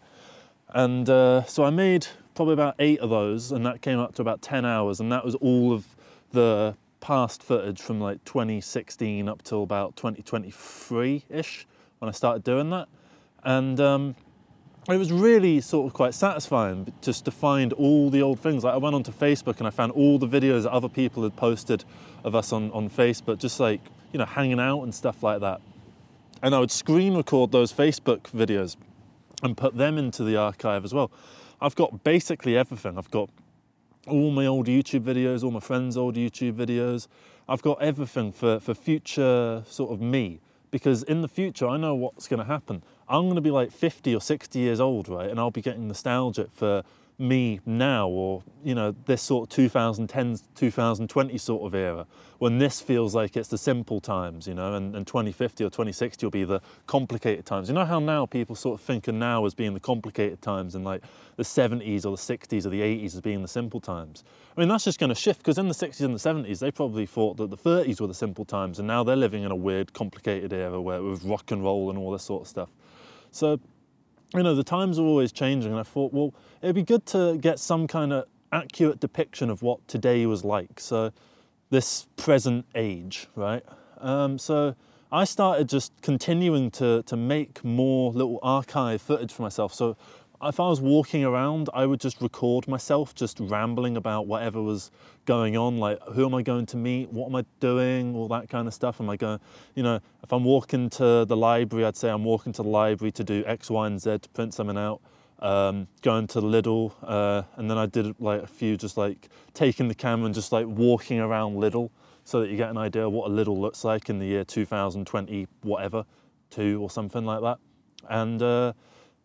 And uh, so I made probably about eight of those, and that came up to about ten hours, and that was all of the past footage from like twenty sixteen up till about twenty twenty-three-ish when I started doing that. And um, it was really sort of quite satisfying just to find all the old things. Like I went onto Facebook and I found all the videos that other people had posted of us on, on Facebook, just like, you know, hanging out and stuff like that. And I would screen record those Facebook videos and put them into the archive as well. I've got basically everything. I've got all my old YouTube videos, all my friends' old YouTube videos. I've got everything for, for future sort of me, because in the future, I know what's going to happen. I'm going to be like fifty or sixty years old, right? And I'll be getting nostalgic for me now, or, you know, this sort of twenty ten, twenty twenty sort of era, when this feels like it's the simple times, you know, and, and twenty fifty or twenty sixty will be the complicated times. You know how now people sort of think of now as being the complicated times, and like the seventies or the sixties or the eighties as being the simple times. I mean, that's just going to shift, because in the sixties and the seventies, they probably thought that the thirties were the simple times, and now they're living in a weird, complicated era where with rock and roll and all this sort of stuff. So, you know, the times are always changing, and I thought, well, it'd be good to get some kind of accurate depiction of what today was like. So, this present age, right? Um, so, I started just continuing to, to make more little archive footage for myself. So, if I was walking around, I would just record myself just rambling about whatever was going on, like who am I going to meet, what am I doing, all that kind of stuff. Am I going, you know, if I'm walking to the library, I'd say I'm walking to the library to do X, Y, and Z to print something out. Um, going to Lidl, uh, and then I did like a few just like taking the camera and just like walking around Lidl, so that you get an idea of what a Lidl looks like in the year two thousand twenty, whatever, two or something like that. And uh,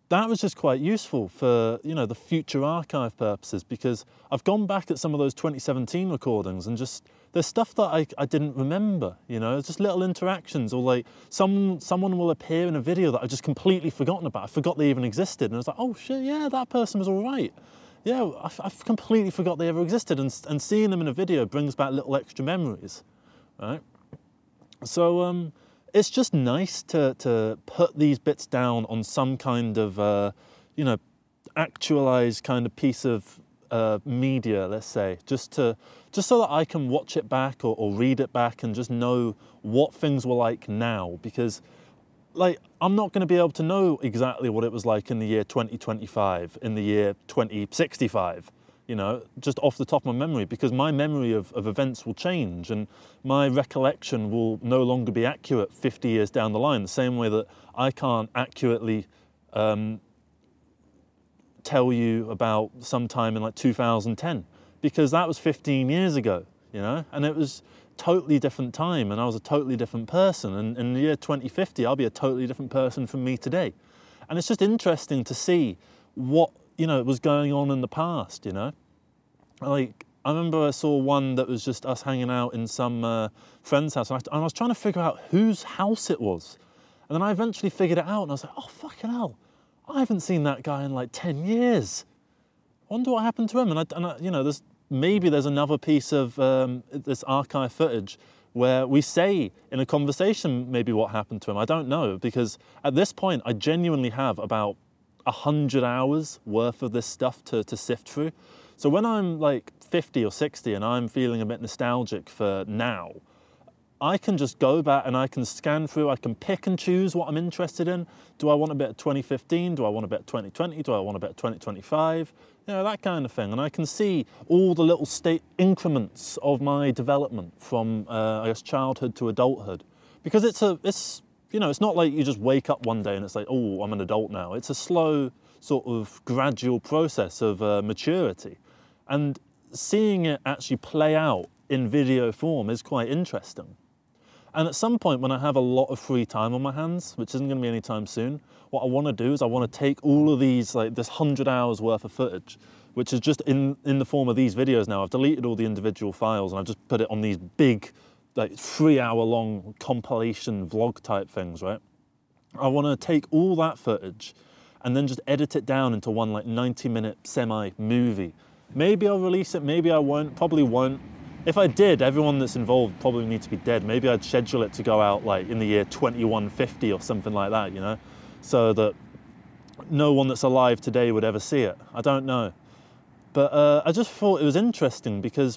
that was just quite useful for, you know, the future archive purposes, because I've gone back at some of those twenty seventeen recordings and just, there's stuff that I, I didn't remember, you know, it's just little interactions, or like some someone will appear in a video that I've just completely forgotten about. I forgot they even existed, and I was like, oh shit, yeah, that person was all right. Yeah, I, I completely forgot they ever existed, and, and seeing them in a video brings back little extra memories, right? So um, it's just nice to, to put these bits down on some kind of, uh, you know, actualized kind of piece of uh, media, let's say, just to just so that I can watch it back or, or read it back and just know what things were like now, because like I'm not going to be able to know exactly what it was like in the year twenty twenty-five, in the year twenty sixty-five, you know, just off the top of my memory, because my memory of, of events will change and my recollection will no longer be accurate fifty years down the line, the same way that I can't accurately um, tell you about sometime in like two thousand ten, because that was fifteen years ago, you know, and it was totally different time and I was a totally different person, and in the year twenty fifty I'll be a totally different person from me today. And it's just interesting to see what, you know, was going on in the past, you know. Like, I remember I saw one that was just us hanging out in some uh, friend's house, and I, and I was trying to figure out whose house it was. And then I eventually figured it out, and I was like, oh, fucking hell, I haven't seen that guy in like ten years. I wonder what happened to him. And, I, and I, you know, there's maybe there's another piece of um, this archive footage where we say in a conversation maybe what happened to him. I don't know, because at this point I genuinely have about a hundred hours worth of this stuff to, to sift through. So when I'm like fifty or sixty and I'm feeling a bit nostalgic for now, I can just go back and I can scan through, I can pick and choose what I'm interested in. Do I want a bit of twenty fifteen? Do I want a bit of twenty twenty? Do I want a bit of twenty twenty-five? You know, that kind of thing. And I can see all the little state increments of my development from, uh, I guess, childhood to adulthood. Because it's a, it's, you know, it's not like you just wake up one day and it's like, oh, I'm an adult now. It's a slow sort of gradual process of uh, maturity. And seeing it actually play out in video form is quite interesting. And at some point when I have a lot of free time on my hands, which isn't going to be anytime soon, what I want to do is I want to take all of these, like this hundred hours worth of footage, which is just in, in the form of these videos now. I've deleted all the individual files and I've just put it on these big, like three hour long compilation vlog type things, right? I want to take all that footage and then just edit it down into one like ninety minute semi movie. Maybe I'll release it, maybe I won't, probably won't. If I did, everyone that's involved probably needs to be dead. Maybe I'd schedule it to go out like in the year twenty-one fifty or something like that, you know, so that no one that's alive today would ever see it. I don't know. But uh, I just thought it was interesting because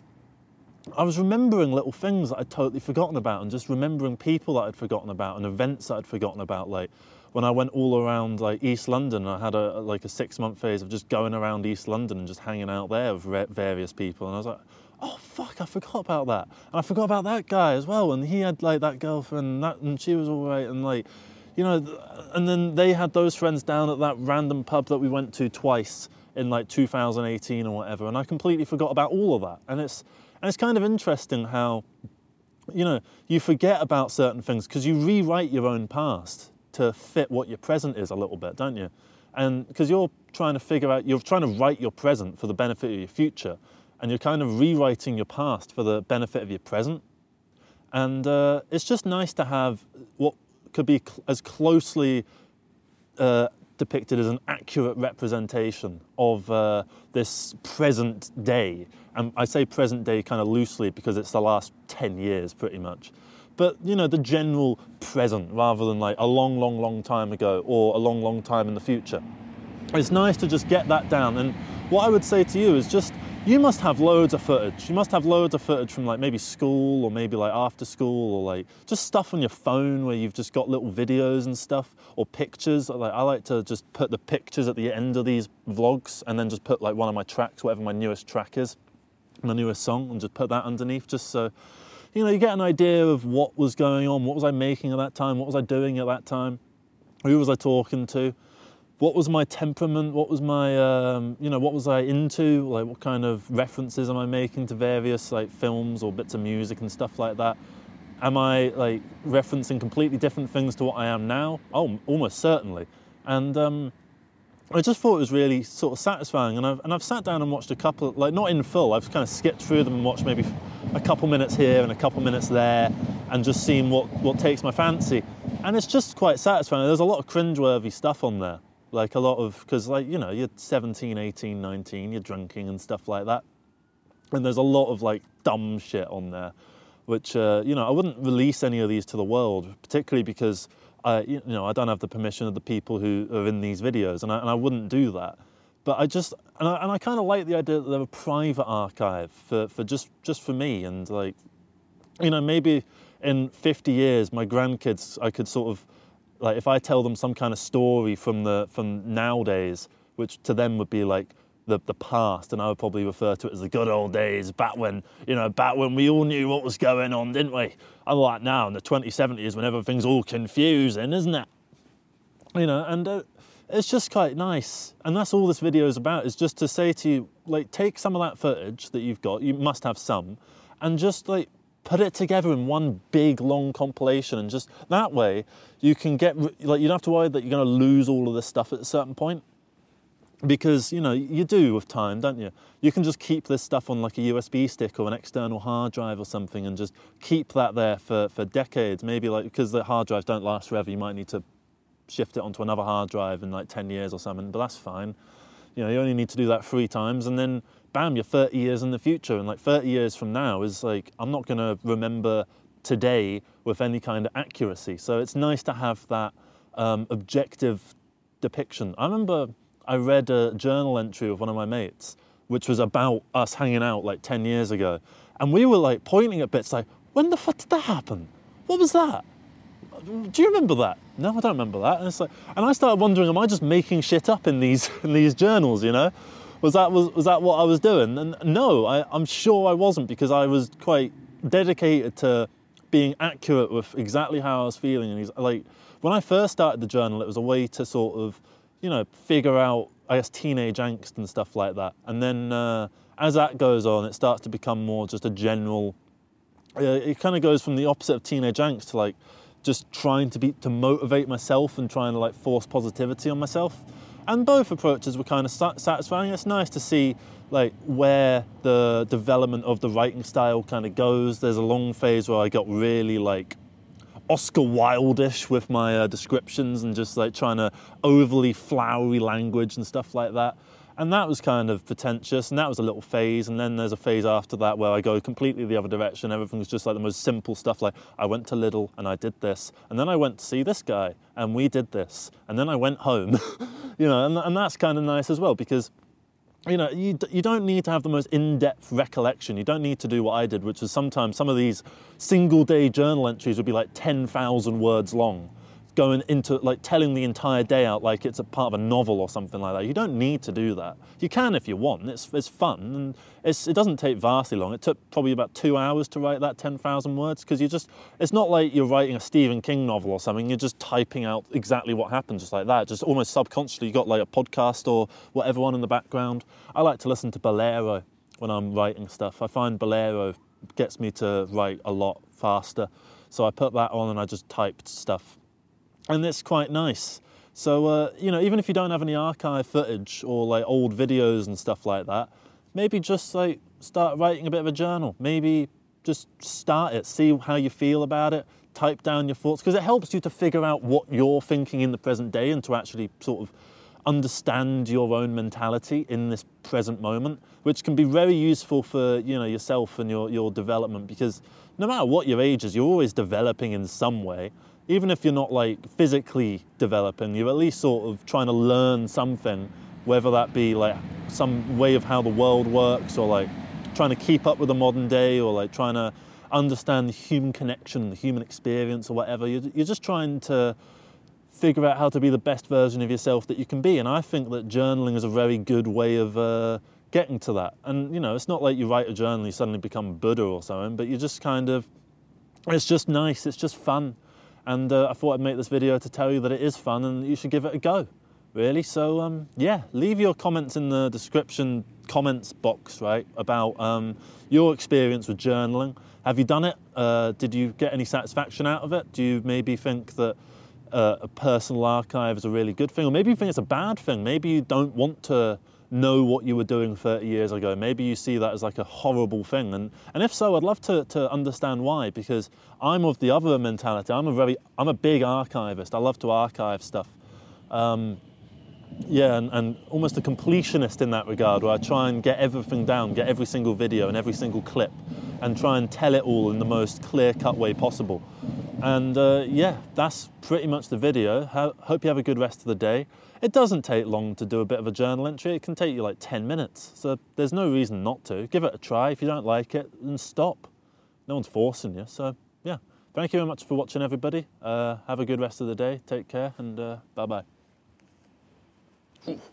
I was remembering little things that I'd totally forgotten about, and just remembering people that I'd forgotten about and events that I'd forgotten about. Like when I went all around like East London, I had a like a six month phase of just going around East London and just hanging out there with various people. And I was like, oh fuck, I forgot about that. And I forgot about that guy as well. And he had like that girlfriend and, that, and she was all right. And like, you know, and then they had those friends down at that random pub that we went to twice in like two thousand eighteen or whatever. And I completely forgot about all of that. And it's, and it's kind of interesting how, you know, you forget about certain things because you rewrite your own past to fit what your present is a little bit, don't you? And because you're trying to figure out, you're trying to write your present for the benefit of your future. And you're kind of rewriting your past for the benefit of your present. And uh, it's just nice to have what could be cl- as closely uh, depicted as an accurate representation of uh, this present day. And I say present day kind of loosely because it's the last ten years pretty much. But, you know, the general present rather than like a long, long, long time ago or a long, long time in the future. It's nice to just get that down. And what I would say to you is just, you must have loads of footage. You must have loads of footage from like maybe school or maybe like after school or like just stuff on your phone where you've just got little videos and stuff or pictures. Like I like to just put the pictures at the end of these vlogs and then just put like one of my tracks, whatever my newest track is, my newest song, and just put that underneath just so, you know, you get an idea of what was going on, what was I making at that time, what was I doing at that time, who was I talking to. What was my temperament? What was my, um, you know, what was I into? Like, what kind of references am I making to various like films or bits of music and stuff like that? Am I like referencing completely different things to what I am now? Oh, almost certainly. And um, I just thought it was really sort of satisfying, and I've, and I've sat down and watched a couple, like not in full, I've kind of skipped through them and watched maybe a couple minutes here and a couple minutes there, and just seen what, what takes my fancy. And it's just quite satisfying. There's a lot of cringeworthy stuff on there, like a lot of, because like, you know, you're seventeen, eighteen, nineteen, you're drinking and stuff like that. And there's a lot of like dumb shit on there, which, uh, you know, I wouldn't release any of these to the world, particularly because I, you know, I don't have the permission of the people who are in these videos, and I, and I wouldn't do that. But I just, and I, and I kind of like the idea that they're a private archive for, for just, just for me. And like, you know, maybe in fifty years, my grandkids, I could sort of, like, if I tell them some kind of story from the, from nowadays, which to them would be like the, the past, and I would probably refer to it as the good old days, back when, you know, back when we all knew what was going on, didn't we? Unlike now in the twenty seventies when everything's all confusing, isn't it? You know, and uh, it's just quite nice. And that's all this video is about, is just to say to you, like, take some of that footage that you've got, you must have some, and just like put it together in one big long compilation, and just that way you can get, like, you don't have to worry that you're going to lose all of this stuff at a certain point. Because, you know, you do with time, don't you? You can just keep this stuff on like a U S B stick or an external hard drive or something, and just keep that there for, for decades. Maybe like, because the hard drives don't last forever, you might need to shift it onto another hard drive in like ten years or something, but that's fine. You know, you only need to do that three times, and then bam, you're thirty years in the future. And like thirty years from now is like, I'm not going to remember today with any kind of accuracy. So it's nice to have that um, objective depiction. I remember I read a journal entry of one of my mates, which was about us hanging out like ten years ago. And we were like pointing at bits like, when the fuck did that happen? What was that? Do you remember that? No, I don't remember that. And it's like, and I started wondering, am I just making shit up in these in these journals, you know? Was that was, was that what I was doing? And no, I, I'm sure I wasn't, because I was quite dedicated to being accurate with exactly how I was feeling. And he's like, when I first started the journal, it was a way to sort of, you know, figure out, I guess, teenage angst and stuff like that. And then uh, as that goes on, it starts to become more just a general, uh, it kind of goes from the opposite of teenage angst to like just trying to be, to motivate myself and trying to like force positivity on myself. And both approaches were kind of satisfying. It's nice to see like where the development of the writing style kind of goes. There's a long phase where I got really like Oscar Wilde-ish with my uh, descriptions and just like trying to overly flowery language and stuff like that. And that was kind of pretentious, and that was a little phase. And then there's a phase after that where I go completely the other direction. Everything's just like the most simple stuff, like I went to Lidl and I did this, and then I went to see this guy and we did this, and then I went home. You know, and, and that's kind of nice as well, because, you know, you, you don't need to have the most in-depth recollection. You don't need to do what I did, which was sometimes some of these single-day journal entries would be like ten thousand words long, going into, like, telling the entire day out like it's a part of a novel or something like that. You don't need to do that. You can if you want. It's, it's fun, and it's, it doesn't take vastly long. It took probably about two hours to write that ten thousand words, because you just, it's not like you're writing a Stephen King novel or something. You're just typing out exactly what happened, just like that. Just almost subconsciously, you got like a podcast or whatever on in the background. I like to listen to Bolero when I'm writing stuff. I find Bolero gets me to write a lot faster. So I put that on and I just typed stuff. And it's quite nice. So, uh, you know, even if you don't have any archive footage or like old videos and stuff like that, maybe just like start writing a bit of a journal. Maybe just start it, see how you feel about it, type down your thoughts, because it helps you to figure out what you're thinking in the present day and to actually sort of understand your own mentality in this present moment, which can be very useful for, you know, yourself and your, your development, because no matter what your age is, you're always developing in some way. Even if you're not like physically developing, you're at least sort of trying to learn something, whether that be like some way of how the world works, or like trying to keep up with the modern day, or like trying to understand the human connection, the human experience, or whatever. You're, you're just trying to figure out how to be the best version of yourself that you can be. And I think that journaling is a very good way of uh, getting to that. And, you know, it's not like you write a journal and you suddenly become Buddha or something, but you just kind of, it's just nice, it's just fun. And uh, I thought I'd make this video to tell you that it is fun and you should give it a go, really. So, um, yeah, leave your comments in the description comments box, right, about um, your experience with journaling. Have you done it? Uh, did you get any satisfaction out of it? Do you maybe think that a, a personal archive is a really good thing, or maybe you think it's a bad thing. Maybe you don't want to know what you were doing thirty years ago. Maybe you see that as like a horrible thing. And, and if so, I'd love to, to understand why, because I'm of the other mentality. I'm a very, I'm a big archivist. I love to archive stuff. Um, yeah, and, and almost a completionist in that regard, where I try and get everything down, get every single video and every single clip, and try and tell it all in the most clear-cut way possible. And uh, yeah, that's pretty much the video. Ho- hope you have a good rest of the day. It doesn't take long to do a bit of a journal entry. It can take you like ten minutes. So there's no reason not to. Give it a try. If you don't like it, then stop. No one's forcing you. So yeah, thank you very much for watching, everybody. Uh, have a good rest of the day. Take care, and uh, bye-bye.